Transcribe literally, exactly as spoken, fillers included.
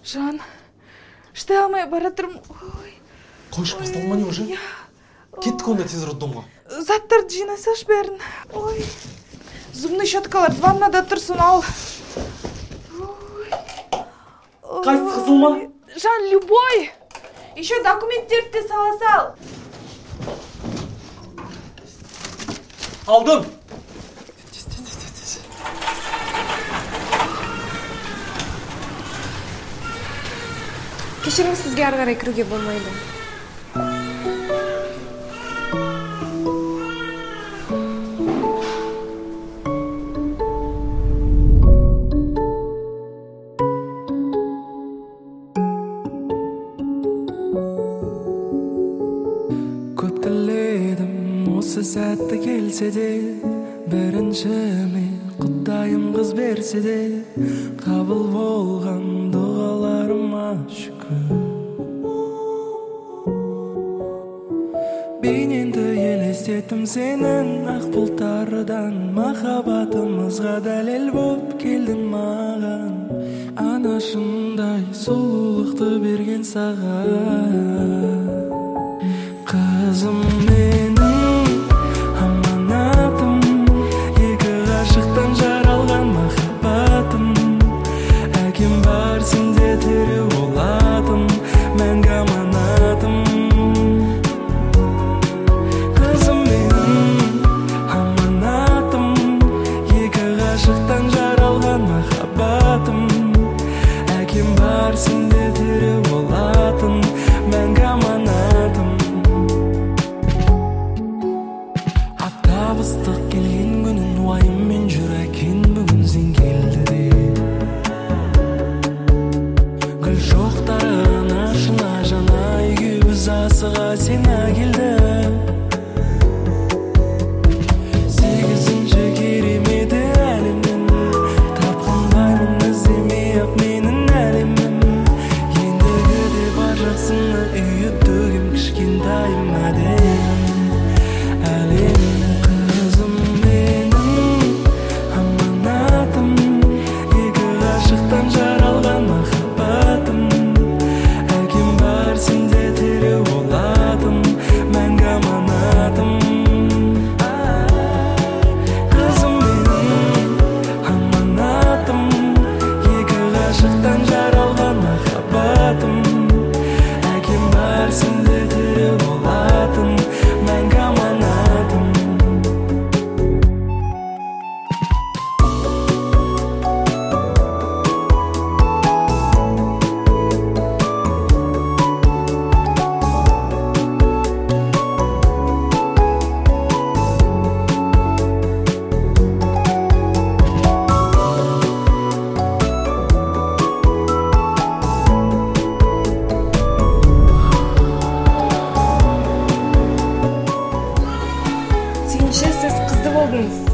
Жан, іштай алмай баратырмын. Қойш, басталма не уже? Кеттік онда тез роддомға. Заттарды жинасаш бәрін. Ой. Зубный щеткалар ваннада тұрсын, ал. Қайсы қызыл ма? Жан, любой. Еще документтерді де сала сал. Алдым. Кешіріңіз, сізге ары қарай кіруге болмайды. Көп тіледім осы сәтті келсе де, бірінші мен құдайым қыз берсе де, қабыл болған дұғаларыма шүкір. Бейнеңді елестеттім сенің ақ бұлттардан, махаббатымызға дәлел боп келдің маған. Анашындай сұлулықты берген саған. Қызым менің аманатым, екі ғашықтан жаралған махаббатым. Әкем бар сенде тірі болатым, мәңгі аманатым. Қызым менің аманатым, екі ғашықтан жаралған махаббатым. Әкем бар сенде тірі болатым, мәңгі аманатым. Ыстық келген күнін уайыммен жүр әкең, бүгін сен келді де. Гүл шоқтары ашына жана үйге біз асыға сен әкелді. Сегізінші кереметі әлемнің, тапқанбаймын іздемей-ақ менің әлемім. Ендігі де бар жақсыны үйіп төгем кішкентайым әдем. Әлем жаралған махаббатым. Әкем бар сенде тірі болатым, мәңгі аманатым. Қызым менің аманатым, екі ғашықтан жаралған махаббатым. Әкем бар сенде тірі болатым, мәңгі аманатым. Сүйінші, сіз қызды болдыңыз.